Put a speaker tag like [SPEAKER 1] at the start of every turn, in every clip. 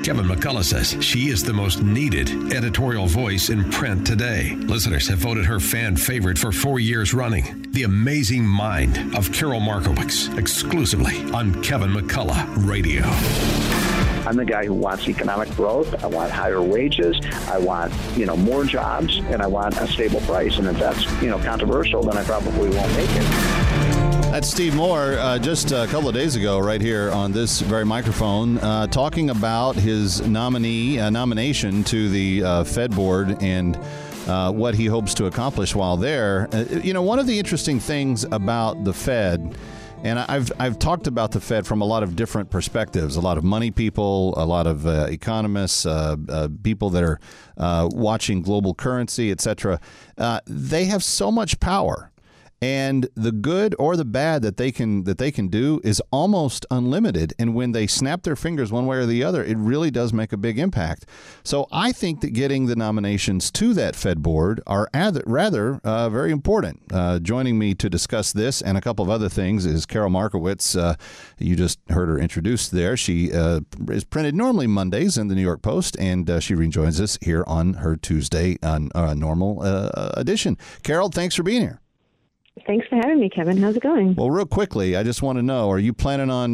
[SPEAKER 1] Kevin McCullough says she is the most needed editorial voice in print today. Listeners have voted her fan favorite for 4 years running. The Amazing Mind of Carol Markowitz, exclusively on Kevin McCullough Radio.
[SPEAKER 2] I'm the guy who wants economic growth. I want higher wages. I want, more jobs, and I want a stable price. And if that's, controversial, then I probably won't make it.
[SPEAKER 3] That's Steve Moore just a couple of days ago right here on this very microphone talking about his nomination to the Fed board and what he hopes to accomplish while there. One of the interesting things about the Fed, and I've talked about the Fed from a lot of different perspectives, a lot of money people, a lot of economists, people that are watching global currency, etc. They have so much power. And the good or the bad that they can do is almost unlimited. And when they snap their fingers one way or the other, it really does make a big impact. So I think that getting the nominations to that Fed board are rather very important. Joining me to discuss this and a couple of other things is Carol Markowitz. You just heard her introduced there. She is printed normally Mondays in the New York Post, and she rejoins us here on her Tuesday normal edition. Carol, thanks for being here.
[SPEAKER 4] Thanks for having me, Kevin. How's it going?
[SPEAKER 3] Well, real quickly, I just want to know, are you planning on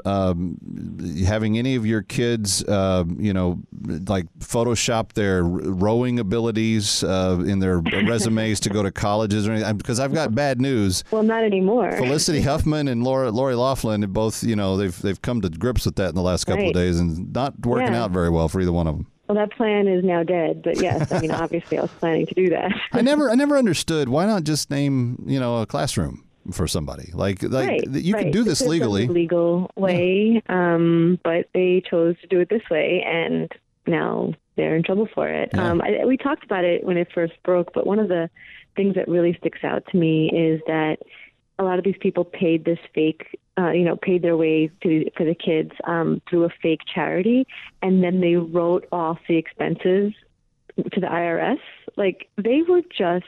[SPEAKER 3] having any of your kids, like Photoshop their rowing abilities in their resumes to go to colleges or anything? Because I've got bad news.
[SPEAKER 4] Well, not anymore.
[SPEAKER 3] Felicity Huffman and Lori Loughlin have both, they've come to grips with that in the last couple of days and not working out very well for either one of them.
[SPEAKER 4] Well, that plan is now dead, but yes, obviously I was planning to do that.
[SPEAKER 3] I never understood why not just name, a classroom for somebody like you can do this legally.
[SPEAKER 4] Legal way, but they chose to do it this way, and now they're in trouble for it.
[SPEAKER 3] Yeah.
[SPEAKER 4] We talked about it when it first broke, but one of the things that really sticks out to me is that a lot of these people paid this fake, paid their way for the kids through a fake charity, and then they wrote off the expenses to the IRS. Like, they were just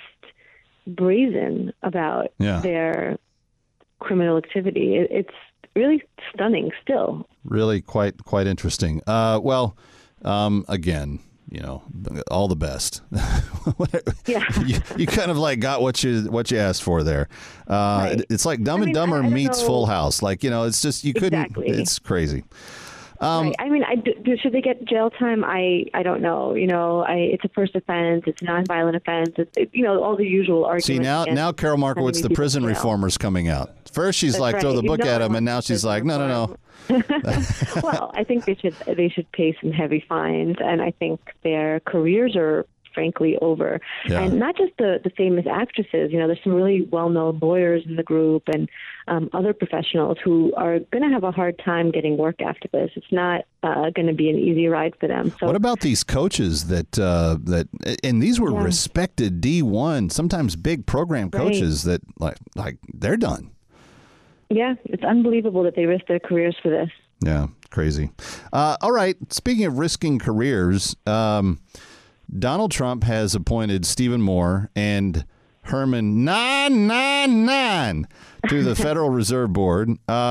[SPEAKER 4] brazen about their criminal activity. It's really stunning still.
[SPEAKER 3] Really quite interesting. Again, all the best.
[SPEAKER 4] Yeah.
[SPEAKER 3] you kind of like got what you asked for there.
[SPEAKER 4] Right.
[SPEAKER 3] It's like Dumb and Dumber meets Full House. Like, it's just, you couldn't,
[SPEAKER 4] Exactly.
[SPEAKER 3] It's crazy.
[SPEAKER 4] Right. Should they get jail time? I don't know. It's a first offense. It's a nonviolent offense. It's all the usual arguments.
[SPEAKER 3] See, now Carol Markowitz, the prison reformer's coming out. First she's like, throw the book at him, and now she's like, no.
[SPEAKER 4] Well, I think they should pay some heavy fines, and I think their careers are frankly over. Yeah. And not just the famous actresses. There's some really well-known lawyers in the group and other professionals who are going to have a hard time getting work after this. It's not going to be an easy ride for them. So,
[SPEAKER 3] what about these coaches that and these were respected D1, sometimes big program coaches that like they're done.
[SPEAKER 4] Yeah, it's unbelievable that they risk their careers for this.
[SPEAKER 3] Yeah, crazy. All right, speaking of risking careers, Donald Trump has appointed Stephen Moore and Herman 999 to the Federal Reserve Board,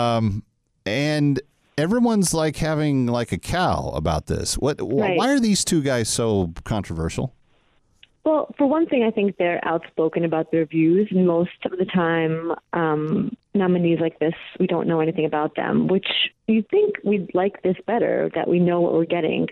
[SPEAKER 3] and everyone's like having like a cow about this. Why are these two guys so controversial?
[SPEAKER 4] Well, for one thing, I think they're outspoken about their views. Most of the time, nominees like this, we don't know anything about them, which you'd think we'd like this better, that we know what we're getting.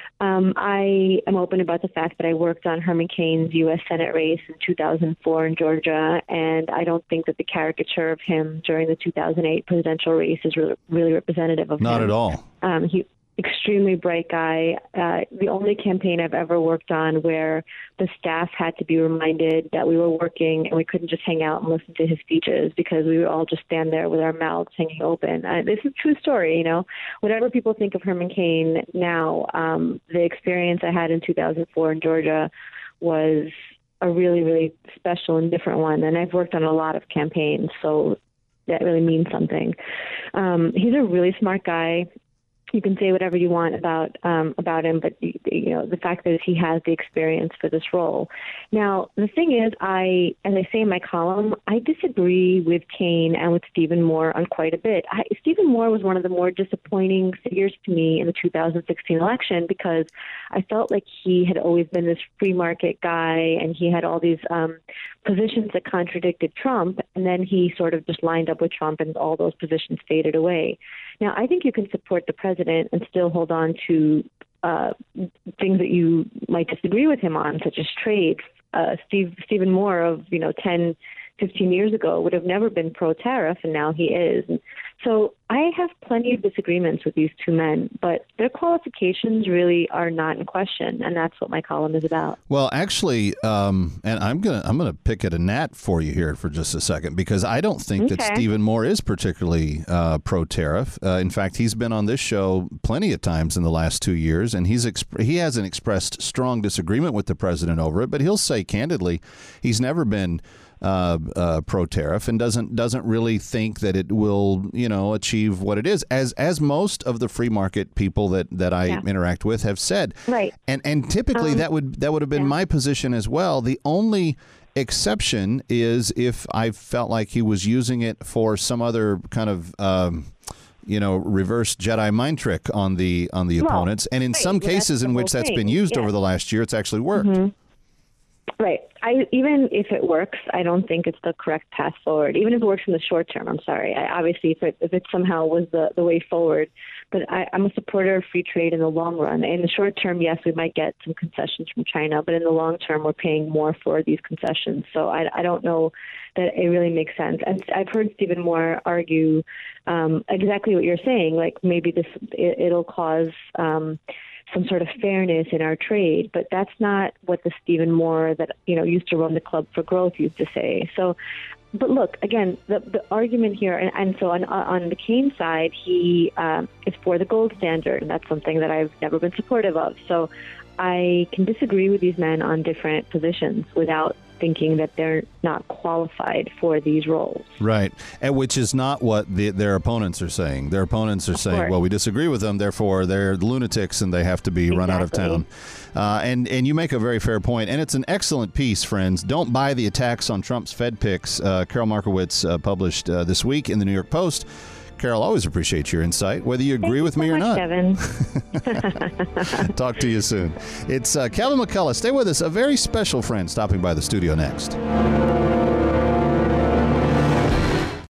[SPEAKER 4] I am open about the fact that I worked on Herman Cain's U.S. Senate race in 2004 in Georgia, and I don't think that the caricature of him during the 2008 presidential race is really representative of him.
[SPEAKER 3] Not at all.
[SPEAKER 4] He extremely bright guy. The only campaign I've ever worked on where the staff had to be reminded that we were working and we couldn't just hang out and listen to his speeches because we would all just stand there with our mouths hanging open. This is a true story, Whatever people think of Herman Cain now, the experience I had in 2004 in Georgia was a really, really special and different one. And I've worked on a lot of campaigns, so that really means something. He's a really smart guy. you can say whatever you want about him, but the fact that he has the experience for this role. Now, the thing is, as I say in my column, I disagree with Kaine and with Stephen Moore on quite a bit. Stephen Moore was one of the more disappointing figures to me in the 2016 election because I felt like he had always been this free market guy, and he had all these positions that contradicted Trump, and then he sort of just lined up with Trump, and all those positions faded away. Now, I think you can support the president and still hold on to things that you might disagree with him on, such as trade. Stephen Moore of 10, 15 years ago would have never been pro-tariff, and now he is. And so I have plenty of disagreements with these two men, but their qualifications really are not in question, and that's what my column is about.
[SPEAKER 3] Well, actually, and I'm gonna pick at a gnat for you here for just a second, because I don't think that Stephen Moore is particularly pro-tariff. In fact, he's been on this show plenty of times in the last 2 years, and he hasn't expressed strong disagreement with the president over it, but he'll say candidly he's never been pro-tariff and doesn't really think that it will achieve what it is, as most of the free market people that I interact with have said.
[SPEAKER 4] Right.
[SPEAKER 3] And typically that would have been my position as well. The only exception is if I felt like he was using it for some other kind of reverse Jedi mind trick on the opponents, and in some cases in which that's been used over the last year, it's actually worked.
[SPEAKER 4] Mm-hmm. Right. Even if it works, I don't think it's the correct path forward. Even if it works in the short term, I'm sorry. Obviously, if it somehow was the way forward, but I'm a supporter of free trade in the long run. In the short term, yes, we might get some concessions from China, but in the long term, we're paying more for these concessions. So I don't know that it really makes sense. And I've heard Stephen Moore argue exactly what you're saying, like maybe it'll cause some sort of fairness in our trade, but that's not what the Stephen Moore that used to run the Club for Growth used to say. So, but look, again, the argument here, and so on the Kaine side, he is for the gold standard, and that's something that I've never been supportive of. So I can disagree with these men on different positions without thinking that they're not qualified for these roles. Right,
[SPEAKER 3] and which is not what their opponents are saying. Their opponents are saying, well, we disagree with them, therefore they're lunatics and they have to be run out of town. And you make a very fair point, and it's an excellent piece, friends. Don't buy the attacks on Trump's Fed picks. Carol Markowitz published this week in the New York Post. Carol, always appreciate your insight, whether you agree with me or not.
[SPEAKER 4] Kevin.
[SPEAKER 3] Talk to you soon. It's Kevin McCullough. Stay with us. A very special friend stopping by the studio next.